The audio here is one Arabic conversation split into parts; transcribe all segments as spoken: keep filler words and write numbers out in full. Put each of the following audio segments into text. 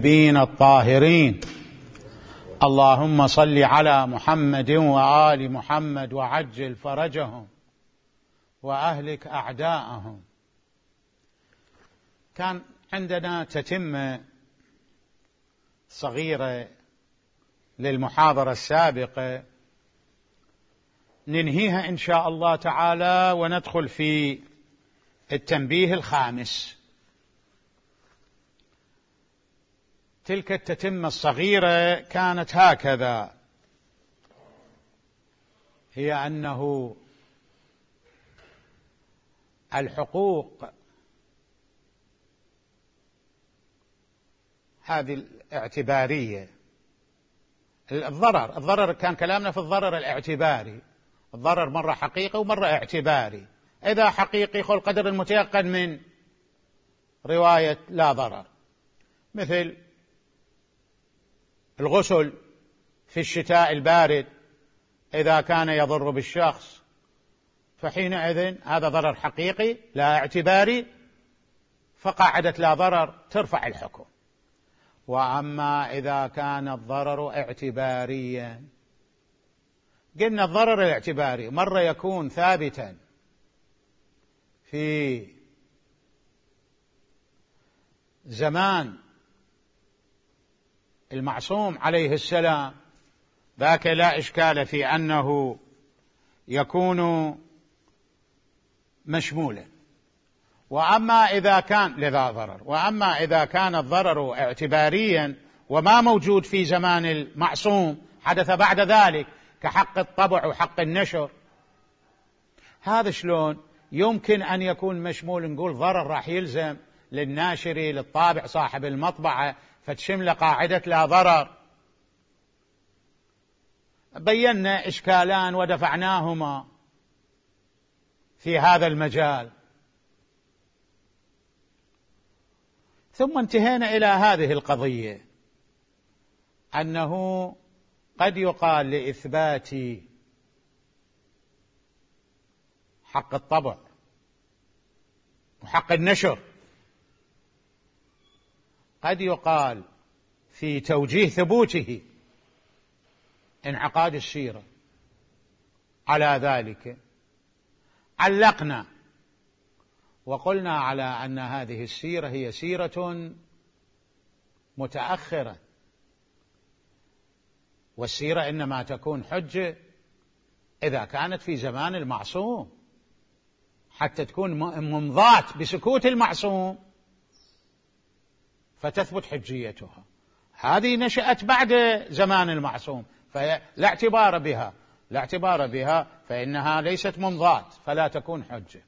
بين الطاهرين. اللهم صل على محمد وآل محمد وعجل فرجهم وأهلك أعداءهم. كان عندنا تتمة صغيرة للمحاضرة السابقة ننهيها إن شاء الله تعالى وندخل في التنبيه الخامس. تلك التتمة الصغيرة كانت هكذا، هي أنه الحقوق هذه الاعتبارية، الضرر الضرر كان كلامنا في الضرر الاعتباري، الضرر مرة حقيقي ومرة اعتباري. إذا حقيقي خل قدر المتيقن من رواية لا ضرر، مثل الغسل في الشتاء البارد إذا كان يضر بالشخص فحينئذ هذا ضرر حقيقي لا اعتباري، فقاعدة لا ضرر ترفع الحكم. وأما إذا كان الضرر اعتباريا، قلنا الضرر الاعتباري مرة يكون ثابتا في زمان المعصوم عليه السلام، ذاك لا إشكال في أنه يكون مشمولا. وأما إذا كان لذا ضرر، وأما إذا كان الضرر اعتباريا وما موجود في زمان المعصوم، حدث بعد ذلك كحق الطبع وحق النشر، هذا شلون يمكن أن يكون مشمول؟ نقول ضرر راح يلزم للناشري للطابع صاحب المطبعة فتشمل قاعدة لا ضرر. بينا إشكالان ودفعناهما في هذا المجال، ثم انتهينا إلى هذه القضية أنه قد يقال لإثبات حق الطبع وحق النشر، قد يقال في توجيه ثبوته انعقاد السيرة. على ذلك علقنا وقلنا على أن هذه السيرة هي سيرة متأخرة، والسيرة إنما تكون حجة إذا كانت في زمان المعصوم، حتى تكون ممضاة بسكوت المعصوم فتثبت حجيتها. هذه نشأت بعد زمان المعصوم فلا اعتبار بها، لا اعتبار بها فإنها ليست ممضاة فلا تكون حجة.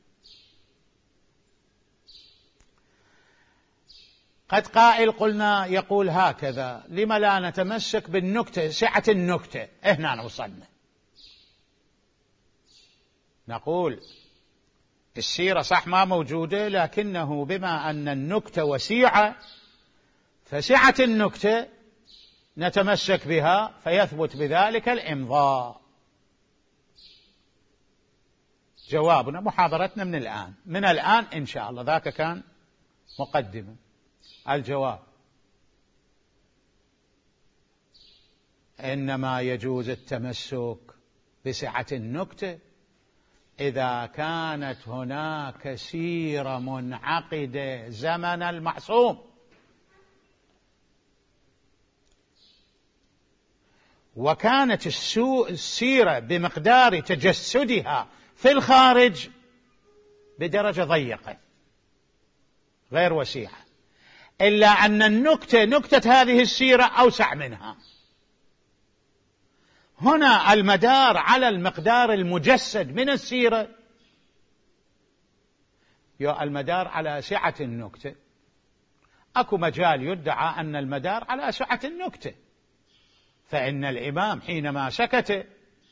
قد قائل قلنا يقول هكذا، لما لا نتمسك بالنكتة، سعة النكتة؟ هنا وصلنا نقول السيرة صح ما موجودة، لكنه بما أن النكتة وسيعة فسعة النكتة نتمسك بها فيثبت بذلك الإمضاء. جوابنا محاضرتنا من الآن من الآن إن شاء الله، ذاك كان مقدمة. الجواب إنما يجوز التمسك بسعة النكتة إذا كانت هناك سيرة منعقدة زمن المعصوم، وكانت السيرة بمقدار تجسدها في الخارج بدرجة ضيقة غير وسيعة، إلا أن النكتة نكتة هذه السيرة أوسع منها. هنا المدار على المقدار المجسد من السيرة، المدار على سعة النكتة. أكو مجال يدعى أن المدار على سعة النكتة، فإن الإمام حينما سكت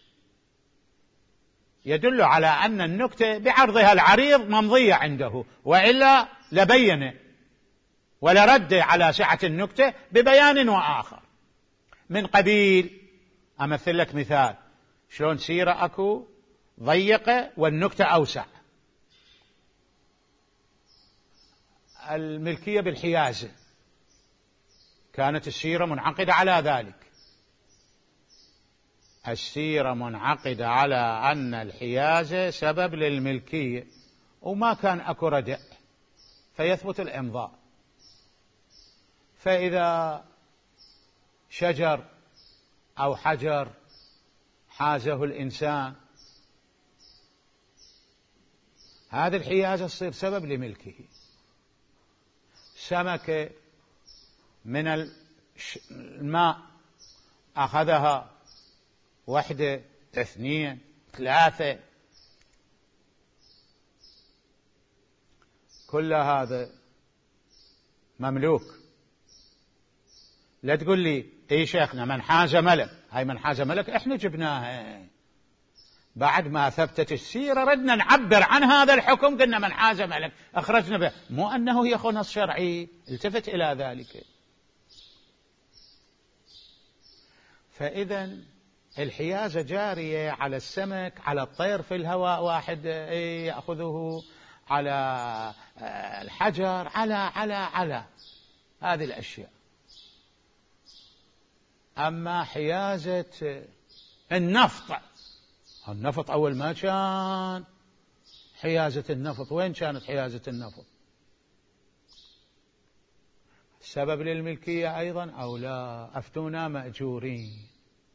يدل على أن النكتة بعرضها العريض ممضية عنده، وإلا لبين ولرد على سعة النكتة ببيان وآخر. من قبيل أمثل لك مثال شلون سيرة أكو ضيقة والنكتة أوسع. الملكية بالحيازة، كانت السيرة منعقدة على ذلك. السيرة منعقدة على أن الحيازة سبب للملكية، وما كان أكو ردع فيثبت الإمضاء. فإذا شجر أو حجر حازه الإنسان، هذه الحيازة تصير سبب لملكه. سمكة من الماء أخذها واحدة، اثنين، ثلاثة، كل هذا مملوك. لا تقول لي اي شيخنا من حاز ملك، هاي من حاز ملك احنا جبناها بعد ما ثبتت السيرة، ردنا نعبر عن هذا الحكم قلنا من حاز ملك اخرجنا به، مو انه يا اخو نص شرعي التفت الى ذلك. فاذا الحيازة جارية على السمك، على الطير في الهواء واحد يأخذه، على الحجر، على على على هذه الأشياء. أما حيازة النفط، النفط أول ما كان حيازة النفط، وين كانت حيازة النفط؟ سبب للملكية أيضا أو لا؟ أفتونا مأجورين.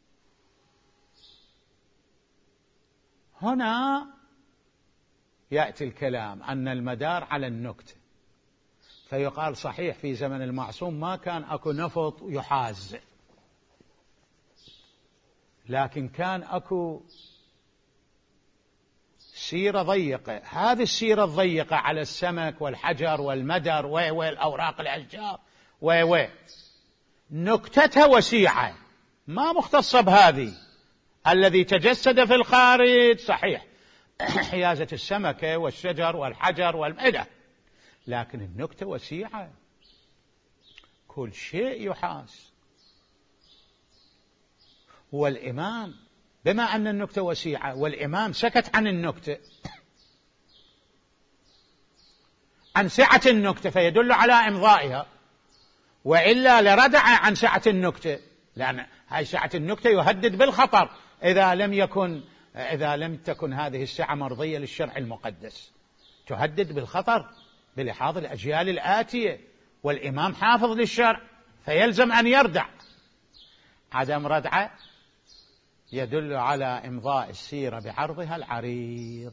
هنا يأتي الكلام أن المدار على النكتة، فيقال صحيح في زمن المعصوم ما كان أكو نفط يحاز، لكن كان أكو سيرة ضيقة. هذه السيرة الضيقة على السمك والحجر والمدر والأوراق الأشجار و نكتتها وسيعة، ما مختصة بهذه. الذي تجسد في الخارج صحيح حيازة السمكة والشجر والحجر والمدى، لكن النكتة وسيعة، كل شيء يحاز. والإمام بما أن النكتة وسيعة والإمام سكت عن النكتة، عن سعة النكتة، فيدل على إمضائها، وإلا لردع عن سعة النكتة، لأن هاي سعة النكتة يهدد بالخطر إذا لم يكن إذا لم تكن هذه السعة مرضية للشرع المقدس، تهدد بالخطر بلحاظ الأجيال الآتية، والإمام حافظ للشرع فيلزم أن يردع. عدم ردعه يدل على إمضاء السيرة بعرضها العريض.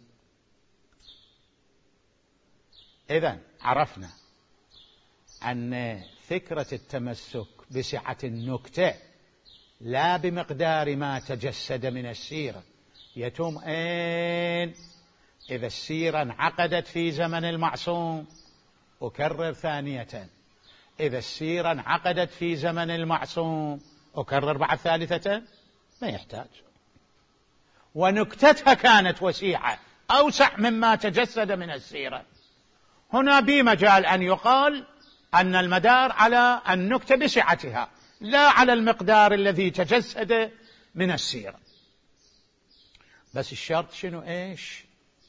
إذن عرفنا أن فكرة التمسك بسعة النكتة لا بمقدار ما تجسد من السيرة يتم أين؟ إذا السيرة انعقدت في زمن المعصوم، أكرر ثانية، إذا السيرة انعقدت في زمن المعصوم، أكرر بعد ثالثة، ما يحتاج. ونكتتها كانت وسيعة أوسع مما تجسد من السيرة، هنا بمجال أن يقال أن المدار على النكتة بسعتها لا على المقدار الذي تجسد من السيرة. بس الشرط شنو إيش؟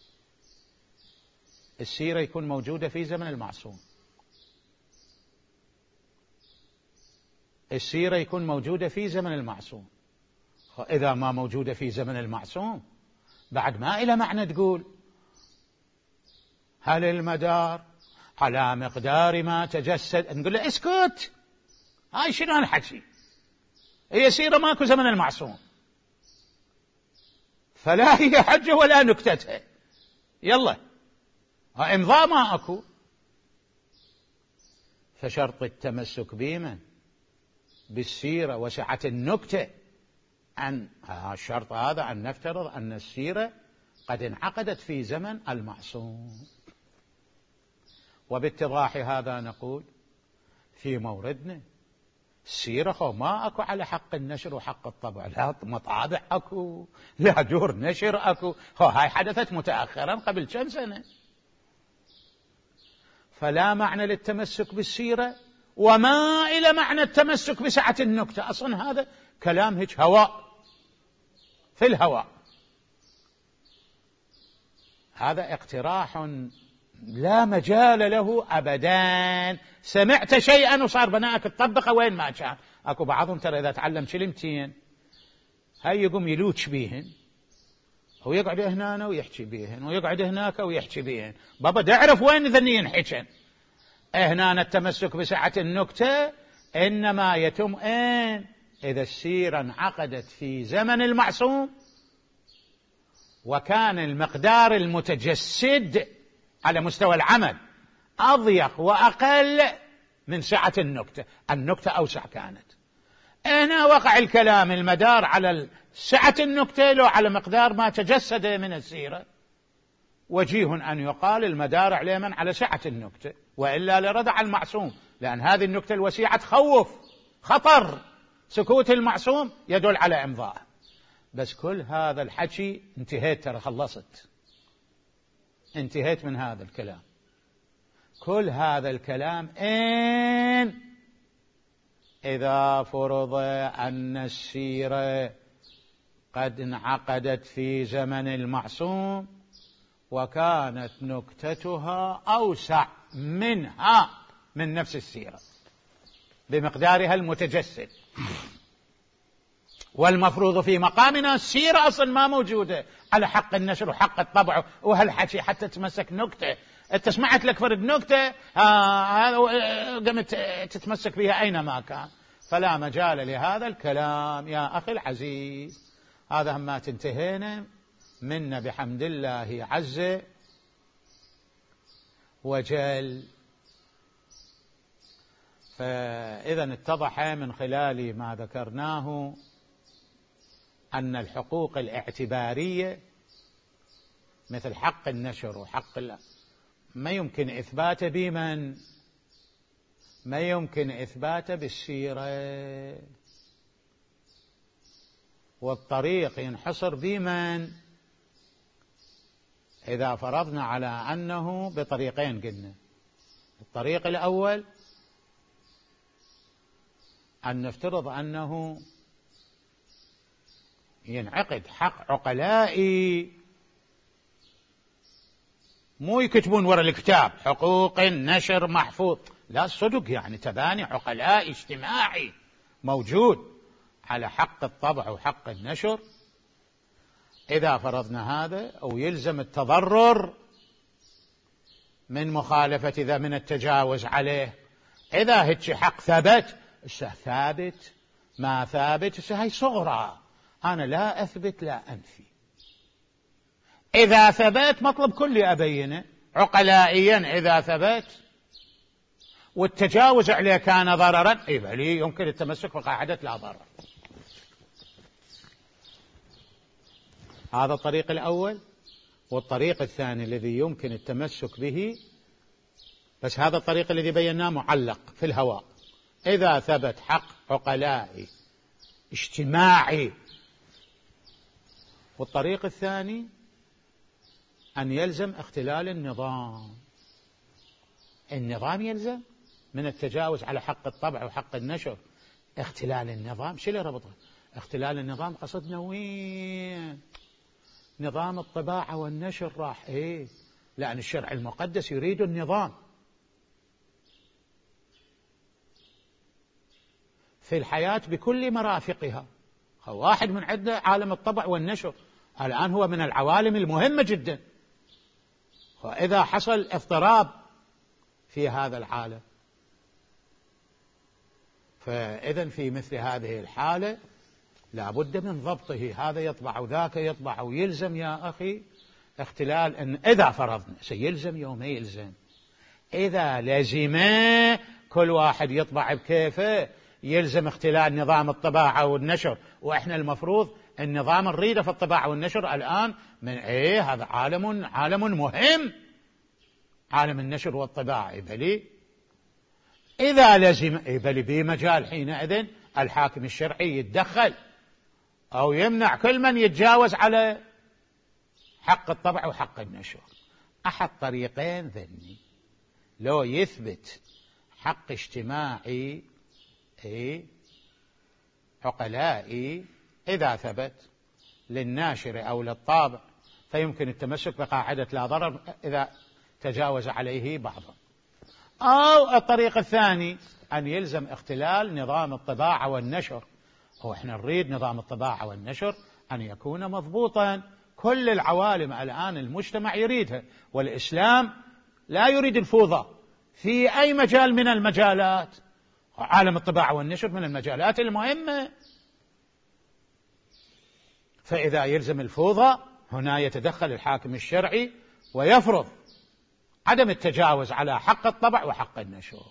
السيرة يكون موجودة في زمن المعصوم، السيرة يكون موجودة في زمن المعصوم. إذا ما موجودة في زمن المعصوم بعد ما إلى معنى تقول هل المدار على مقدار ما تجسد، نقول له اسكت، هاي شنو هالحكي، هي سيرة ماكو زمن المعصوم، فلا هي حجة ولا نكتتها، يلا امضاء ما اكو. فشرط التمسك بمن بالسيرة وسعة النكتة أن الشرط هذا أن نفترض أن السيرة قد انعقدت في زمن المعصوم. وباتضاح هذا نقول في موردنا السيرة خو ما أكو على حق النشر وحق الطبع، لا مطابع أكو، لا جور نشر أكو، خو هاي حدثت متأخرا قبل كم سنة، فلا معنى للتمسك بالسيرة وما إلى معنى التمسك بسعة النكتة. أصلا هذا كلام هيك هواء في الهواء، هذا اقتراح لا مجال له أبدا. سمعت شيئا وصار بناءك تطبقه وين ما كان. أكو بعضهم ترى إذا تعلم كلمتين هاي يقوم يلوش بيهن ويقعد هنا ويحكي بيهن ويقعد هناك ويحكي بيهن. بابا تعرف وين ذنين حكن. هنا التمسك بسعة النكتة إنما يتم إن إذا السيرة انعقدت في زمن المعصوم وكان المقدار المتجسد على مستوى العمل أضيق وأقل من سعة النكتة. النكتة أوسع كانت. هنا وقع الكلام المدار على سعة النكتة لو على مقدار ما تجسد من السيرة. وجيه أن يقال المدار عليه من على سعة النكتة وإلا لردع المعصوم، لأن هذه النكتة الوسيعة تخوف خطر. سكوت المعصوم يدل على إمضاء. بس كل هذا الحكي انتهيت، ترى خلصت، انتهيت من هذا الكلام. كل هذا الكلام إن إذا فرض أن السيرة قد انعقدت في زمن المعصوم وكانت نكتتها أوسع منها من نفس السيرة بمقدارها المتجسد. والمفروض في مقامنا السيرة أصلا ما موجودة على حق النشر وحق الطبع وهالحكي حتى تمسك نكتة. انت سمعت لك فرد نكتة آه قمت تتمسك بها أينما كان. فلا مجال لهذا الكلام يا أخي العزيز. هذا ما تنتهينا منا بحمد الله عز وجل. فإذا اتضح من خلال ما ذكرناه أن الحقوق الاعتبارية مثل حق النشر وحق الله ما يمكن إثباته بمن ما يمكن إثباته بالسيرة، والطريق ينحصر بمن إذا فرضنا على أنه بطريقين. قلنا الطريق الأول أن نفترض أنه ينعقد حق عقلائي، مو يكتبون وراء الكتاب حقوق النشر محفوظ، لا صدق، يعني تباني عقلائي اجتماعي موجود على حق الطبع وحق النشر. إذا فرضنا هذا أو يلزم التضرر من مخالفة ذا من التجاوز عليه. إذا هيك حق ثبت ثابت، ما ثابت هاي صغرى، أنا لا أثبت لا أنفي. إذا ثبت مطلب كلي أبينه عقلائيا. إذا ثبت والتجاوز عليه كان ضررا إيه يمكن التمسك بقاعدة لا ضرر. هذا الطريق الأول. والطريق الثاني الذي يمكن التمسك به، بس هذا الطريق الذي بيناه معلق في الهواء، إذا ثبت حق عقلائي اجتماعي. والطريق الثاني أن يلزم اختلال النظام. النظام يلزم من التجاوز على حق الطبع وحق النشر. اختلال النظام شو اللي ربطه؟ اختلال النظام قصدنا وين؟ نظام الطباعة والنشر راح ايه؟ لأن الشرع المقدس يريد النظام في الحياة بكل مرافقها. واحد من عندنا عالم الطبع والنشر الآن هو من العوالم المهمة جدا. وإذا حصل اضطراب في هذا العالم، فإذا في مثل هذه الحالة لا بد من ضبطه. هذا يطبع وذاك يطبع، ويلزم يا أخي اختلال. إن إذا فرضنا سيلزم يوم يلزم، إذا لزم كل واحد يطبع بكيفه يلزم اختلال نظام الطباعة والنشر. وإحنا المفروض النظام نريده في الطباعة والنشر الآن من إيه؟ هذا عالم عالم مهم، عالم النشر والطباعة. بلي إذا لزم بلي بمجال حينئذ الحاكم الشرعي يتدخل أو يمنع كل من يتجاوز على حق الطبع وحق النشر. أحد طريقين ذني، لو يثبت حق اجتماعي إيه عقلائي، إذا ثبت للناشر أو للطابع فيمكن التمسك بقاعدة لا ضرر. إذا تجاوز عليه بعضا. أو الطريق الثاني أن يلزم اختلال نظام الطباعة والنشر. هو احنا نريد نظام الطباعة والنشر أن يكون مضبوطا، كل العوالم الآن المجتمع يريدها، والإسلام لا يريد الفوضى في أي مجال من المجالات. عالم الطباعة والنشر من المجالات المهمة، فإذا يلزم الفوضى هنا يتدخل الحاكم الشرعي ويفرض عدم التجاوز على حق الطبع وحق النشر.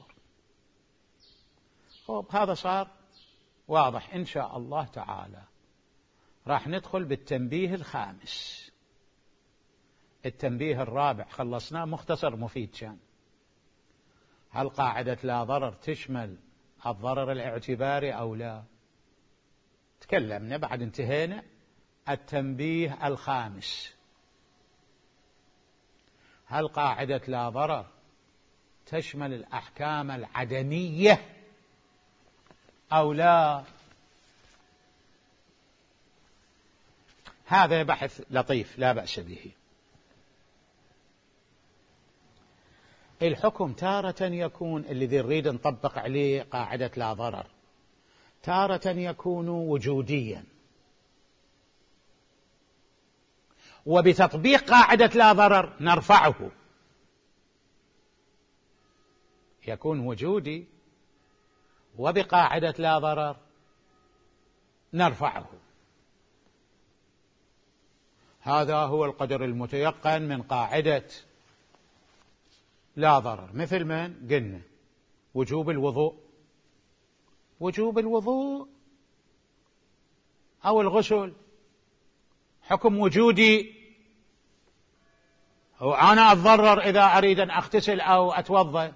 طيب هذا صار واضح. إن شاء الله تعالى راح ندخل بالتنبيه الخامس. التنبيه الرابع خلصناه، مختصر مفيد كان. هل قاعدة لا ضرر تشمل الضرر الاعتباري أو لا؟ تكلمنا بعد انتهينا. التنبيه الخامس: هل قاعدة لا ضرر تشمل الأحكام العدمية أو لا؟ هذا بحث لطيف لا بأس به. الحكم تارة يكون الذي نريد نطبق عليه قاعدة لا ضرر، تارة يكون وجوديا، وبتطبيق قاعدة لا ضرر نرفعه، يكون وجودي وبقاعدة لا ضرر نرفعه. هذا هو القدر المتيقن من قاعدة لا ضرر. مثل من قلنا وجوب الوضوء، وجوب الوضوء أو الغسل حكم وجودي، وأنا أتضرر إذا أريد أن أغتسل أو أتوضأ،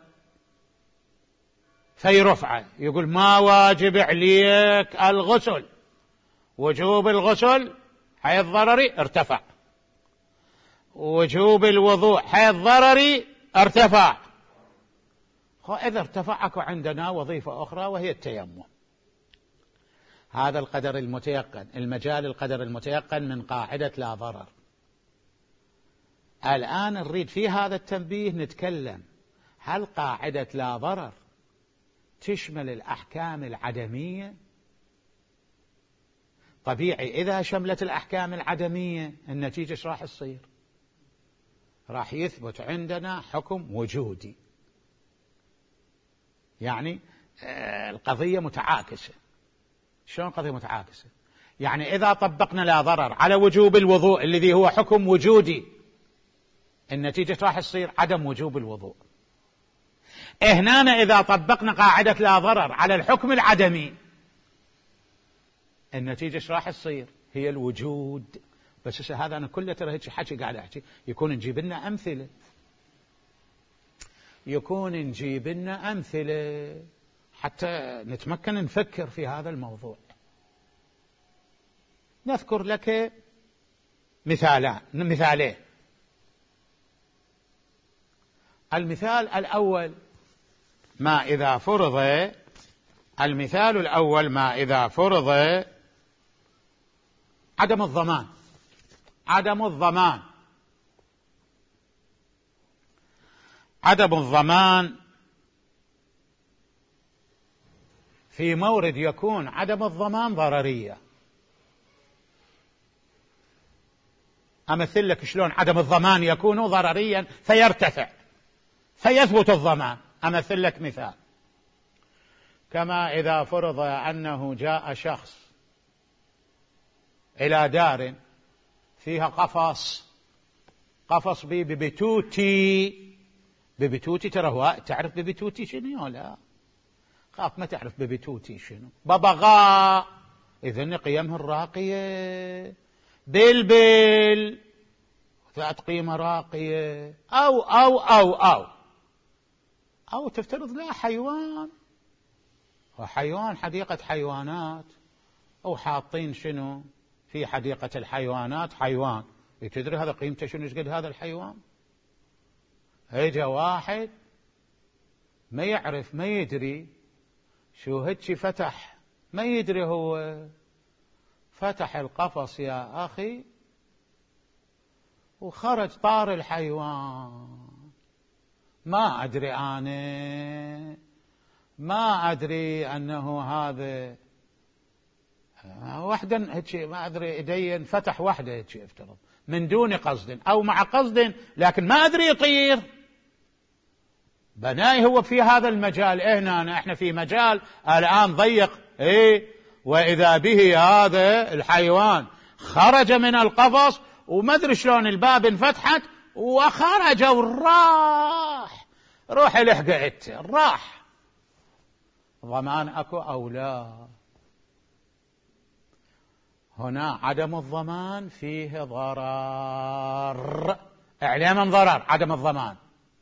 في رفعة يقول ما واجب عليك الغسل، وجوب الغسل حيث ضرري ارتفع، وجوب الوضوء حيث ضرري ارتفع. إذا ارتفع أكو عندنا وظيفة أخرى وهي التيمم. هذا القدر المتيقن، المجال القدر المتيقن من قاعدة لا ضرر. الآن نريد في هذا التنبيه نتكلم هل قاعدة لا ضرر تشمل الأحكام العدمية؟ طبيعي إذا شملت الأحكام العدمية النتيجة ايش راح تصير؟ راح يثبت عندنا حكم وجودي. يعني القضية متعاكسة. شلون قضية متعاكسة؟ يعني إذا طبقنا لا ضرر على وجوب الوضوء الذي هو حكم وجودي، النتيجة راح تصير عدم وجوب الوضوء. هنا إذا طبقنا قاعدة لا ضرر على الحكم العدمي، النتيجة ايش راح تصير؟ هي الوجود. بس هذا أنا كله ترى هيك حكي قاعد أحكي، يكون نجيب لنا أمثلة، يكون نجيب لنا أمثلة حتى نتمكن نفكر في هذا الموضوع. نذكر لك مثالان مثالين. المثال الأول ما إذا فرض المثال الأول ما إذا فرض عدم الضمان. عدم الضمان عدم الضمان في مورد يكون عدم الضمان ضررية. أمثل لك شلون عدم الضمان يكون ضرريا فيرتفع فيثبت الضمان. أمثل لك مثال: كما إذا فرض أنه جاء شخص إلى دار فيها قفص، قفص بي ببتوتي. ببتوتي ترى هو تعرف ببتوتي شنو؟ لا، خاف ما تعرف ببتوتي شنو. ببغاء، إذن قيمه الراقية. بلبل ذات قيمة راقية. أو أو أو أو أو تفترض لا حيوان، وحيوان حديقة حيوانات، أو حاطين شنو في حديقة الحيوانات حيوان، تدري هذا قيمته شنو؟ ايش قد هذا الحيوان؟ هيجا واحد ما يعرف ما يدري شو هيك فتح، ما يدري هو فتح القفص يا أخي وخرج طار الحيوان. ما أدري أنا ما أدري أنه هذا وحدا هيك ما أدري إيدي فتح وحده هيك يفترض من دون قصد أو مع قصد، لكن ما أدري يطير. بناي هو في هذا المجال، هنا احنا في مجال الآن ضيق، ايه وإذا به هذا الحيوان خرج من القفص وما أدري شلون الباب انفتحت وخرج وراح، روح لحقت راح. ضمان أكو أو لا؟ هنا عدم الضمان فيه ضرر، إعلاما ضرر عدم الضمان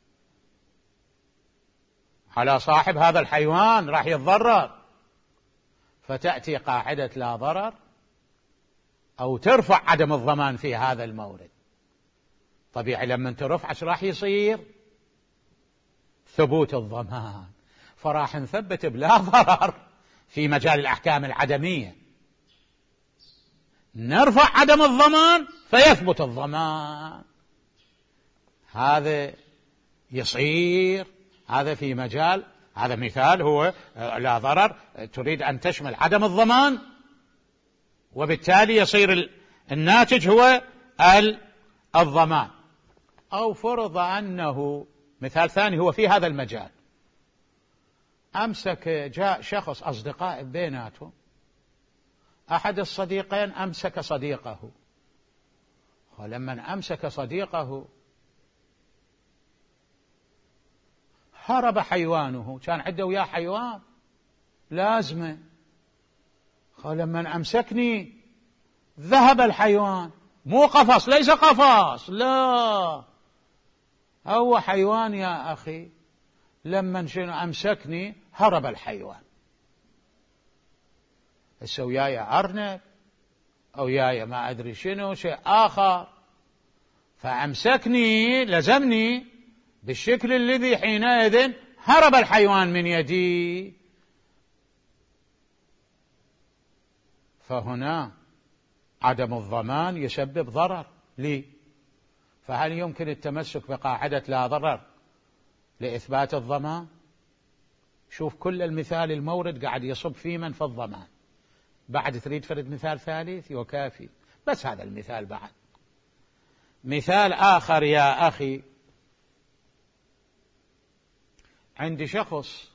على صاحب هذا الحيوان، راح يتضرر. فتأتي قاعدة لا ضرر أو ترفع عدم الضمان في هذا المورد. طبيعي لما ترفع ايش راح يصير؟ ثبوت الضمان، فراح نثبت بلا ضرر في مجال الأحكام العدمية، نرفع عدم الضمان فيثبت الضمان. هذا يصير، هذا في مجال، هذا مثال هو لا ضرر تريد أن تشمل عدم الضمان، وبالتالي يصير الناتج هو الضمان. أو فرض أنه مثال ثاني هو في هذا المجال، أمسك جاء شخص أصدقاء بيناتهم، أحد الصديقين أمسك صديقه، ولما أمسك صديقه هرب حيوانه، كان عنده وياه حيوان لازمه، ولما أمسكني ذهب الحيوان، مو قفص، ليس قفص، لا هو حيوان يا أخي، لما شنو أمسكني هرب الحيوان. هسه وياي أرنب أو وياي ما أدري شنو شيء آخر، فأمسكني لزمني بالشكل الذي حينئذ هرب الحيوان من يدي، فهنا عدم الضمان يسبب ضرر لي. فهل يمكن التمسك بقاعدة لا ضرر لإثبات الضمان؟ شوف كل المثال المورد قاعد يصب في من في الضمان، بعد تريد فرد مثال ثالث وكافي، بس هذا المثال. بعد مثال آخر يا أخي، عندي شخص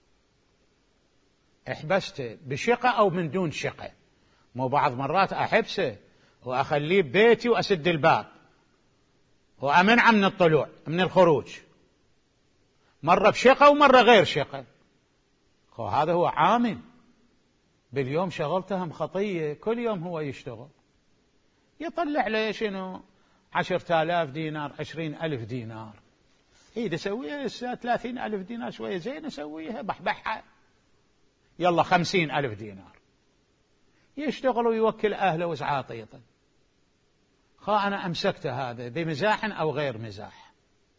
احبسته بشقة أو من دون شقة، مو بعض مرات أحبسه وأخليه ببيتي وأسد الباب وأمنعه من الطلوع من الخروج، مرة بشقة ومرة غير شقة، هذا هو عامل باليوم شغلته هم خطية، كل يوم هو يشتغل يطلع له شنو عشرة آلاف دينار عشرين ألف دينار، إيه سويها ثلاثين ألف دينار شوية زين أسويها بحبحها، يلا خمسين ألف دينار، يشتغل ويوكل أهله وسعاطيطه. خا أنا أمسكت هذا بمزاح أو غير مزاح،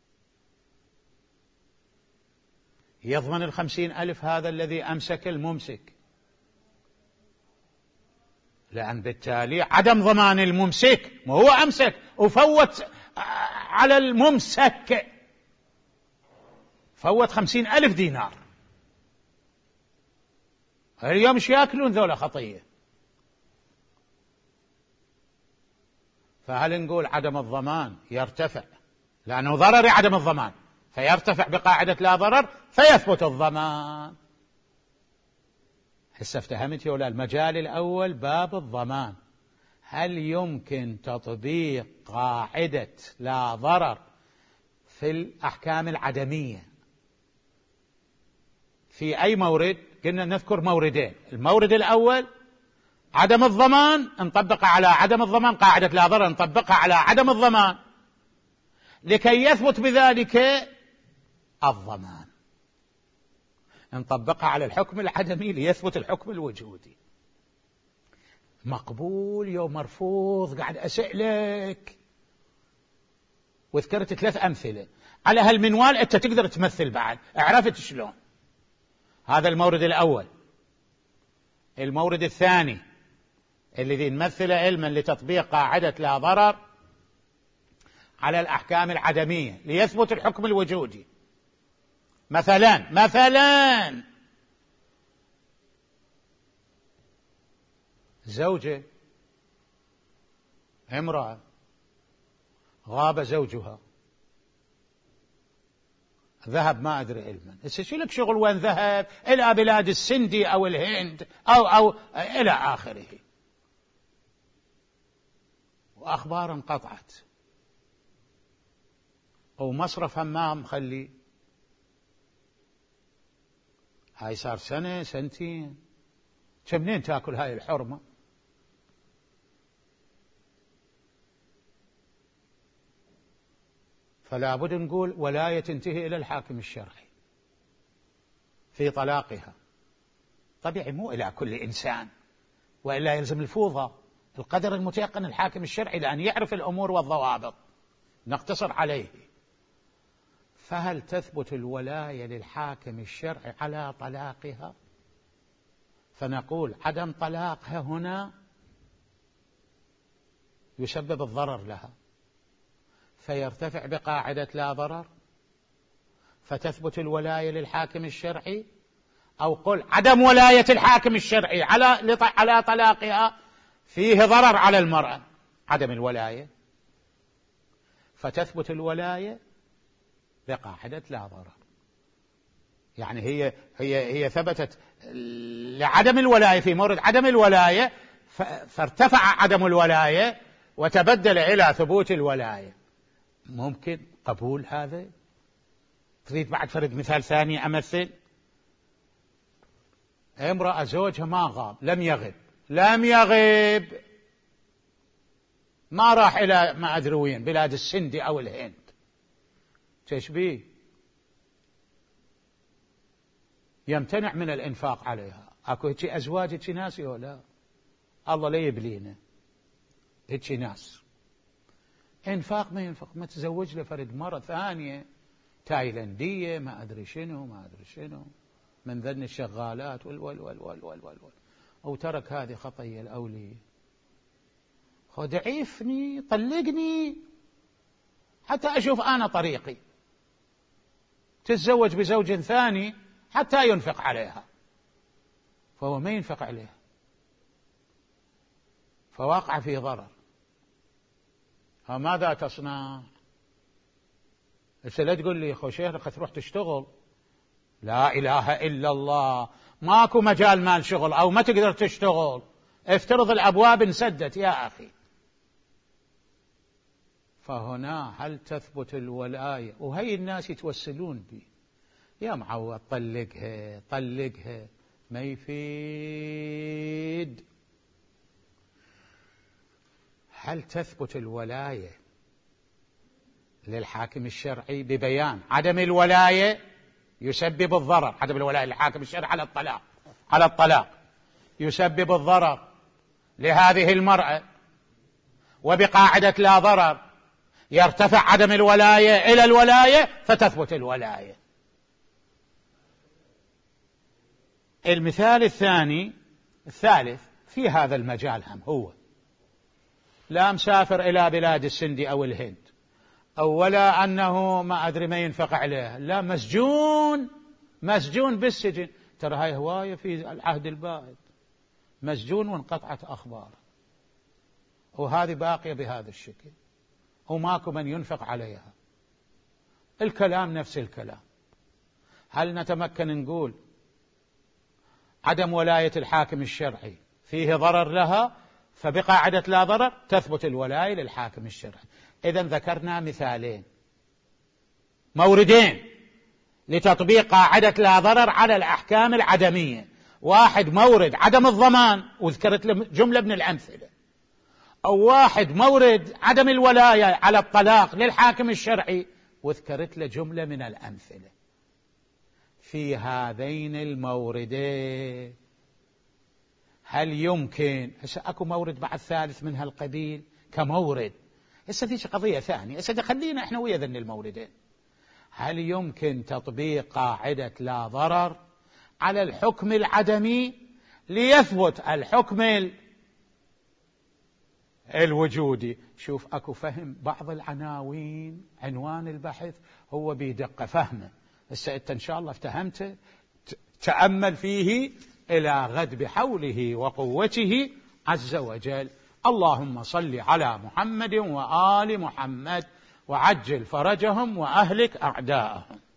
يضمن الخمسين ألف هذا الذي أمسك الممسك، لأن بالتالي عدم ضمان الممسك، ما هو أمسك وفوت على الممسك فوت خمسين ألف دينار، اليوم مش يأكلون ذولا خطية. فهل نقول عدم الضمان يرتفع لأنه ضرر عدم الضمان فيرتفع بقاعدة لا ضرر فيثبت الضمان؟ هسه افتهمت ولا؟ المجال الأول باب الضمان، هل يمكن تطبيق قاعدة لا ضرر في الأحكام العدمية في أي مورد؟ قلنا نذكر موردين، المورد الأول عدم الضمان نطبق على عدم الضمان قاعدة لا ضرر، نطبقها على عدم الضمان لكي يثبت بذلك الضمان، نطبقها على الحكم العدمي ليثبت الحكم الوجودي. مقبول يوم مرفوض؟ قاعد أسألك وذكرت ثلاث أمثلة على هالمنوال، أنت تقدر تمثل بعد، عرفت شلون؟ هذا المورد الأول. المورد الثاني الذي نمثل علما لتطبيق قاعدة لا ضرر على الأحكام العدمية ليثبت الحكم الوجودي، مثلا مثلا زوجة، امرأة غاب زوجها، ذهب ما أدري علما، شو لك شغل وين ذهب؟ إلى بلاد السندي أو الهند أو أو إلى آخره، وأخبار انقطعت، أو مصرف همام خلي، هاي صار سنة سنتين، كمنين تاكل هاي الحرمة؟ فلا بد نقول ولاية تنتهي إلى الحاكم الشرعي في طلاقها، طبيعي مو إلى كل إنسان، وإلا يلزم الفوضى. القدر المتيقن الحاكم الشرعي لأن يعرف الأمور والضوابط، نقتصر عليه. فهل تثبت الولاية للحاكم الشرعي على طلاقها؟ فنقول عدم طلاقها هنا يسبب الضرر لها، فيرتفع بقاعدة لا ضرر، فتثبت الولاية للحاكم الشرعي. أو قل عدم ولاية الحاكم الشرعي على على طلاقها فيه ضرر على المرأة، عدم الولاية، فتثبت الولاية بقاعدة لا ضرر. يعني هي هي هي ثبتت لعدم الولاية في مورد عدم الولاية، فارتفع عدم الولاية وتبدل إلى ثبوت الولاية. ممكن قبول هذا؟ تريد بعد فرد مثال ثاني أمثل؟ امرأة زوجها ما غاب، لم يغب لم يغب ما راح إلى ما أدري وين، بلاد السندي أو الهند، تشبيه يمتنع من الإنفاق عليها. أكو هيك أزواج هيك ناس ولا الله لا يبلينا هيك ناس، إنفاق ما ينفق، ما تزوج له فرد مرة ثانية تايلندية ما أدري شنو ما أدري شنو من ذن الشغالات وال وال وال وال وال وال وال أو ترك هذه خطية الأولية، خدعيفني طلقني حتى أشوف أنا طريقي، تتزوج بزوج ثاني حتى ينفق عليها، فهو ما ينفق عليها، فواقع في ضرر. فماذا تصنع؟ لا تقول لي خو شيخ تروح تشتغل، لا إله إلا الله، ماكو مجال مال شغل أو ما تقدر تشتغل، افترض الأبواب انسدت يا أخي. فهنا هل تثبت الولاية؟ وهي الناس يتوسلون بي يا معود طلقها طلقها، ما يفيد. هل تثبت الولاية للحاكم الشرعي ببيان عدم الولاية يسبب الضرر، عدم الولاية للحاكم الشرعي على الطلاق على الطلاق يسبب الضرر لهذه المرأة، وبقاعدة لا ضرر يرتفع عدم الولاية إلى الولاية فتثبت الولاية. المثال الثاني الثالث في هذا المجال هم هو لا مسافر إلى بلاد السندي أو الهند، أو ولا أنه ما أدري ما ينفق عليه، لا مسجون مسجون بالسجن. ترى هاي هواية في العهد البائد، مسجون وانقطعت أخباره، وهذه باقية بهذا الشكل وماكو من ينفق عليها. الكلام نفس الكلام. هل نتمكن نقول عدم ولاية الحاكم الشرعي فيه ضرر لها، فبقاعدة لا ضرر تثبت الولاية للحاكم الشرعي؟ إذن ذكرنا مثالين موردين لتطبيق قاعدة لا ضرر على الأحكام العدمية، واحد مورد عدم الضمان وذكرت له جملة من الأمثلة، أو واحد مورد عدم الولاية على الطلاق للحاكم الشرعي وذكرت له جملة من الأمثلة. في هذين الموردين هل يمكن هسه أكو مورد بعد ثالث من هالقبيل كمورد، هسه ذيك قضية ثانية، هسه خلينا احنا ويا ذن الموردين. هل يمكن تطبيق قاعدة لا ضرر على الحكم العدمي ليثبت الحكم الوجودي؟ شوف أكو فهم بعض العناوين، عنوان البحث هو بدقة فهمه، هسه أنت إن شاء الله افتهمت، تأمل فيه إلى غد بحوله وقوته عز وجل. اللهم صل على محمد وآل محمد وعجل فرجهم وأهلك أعداءهم.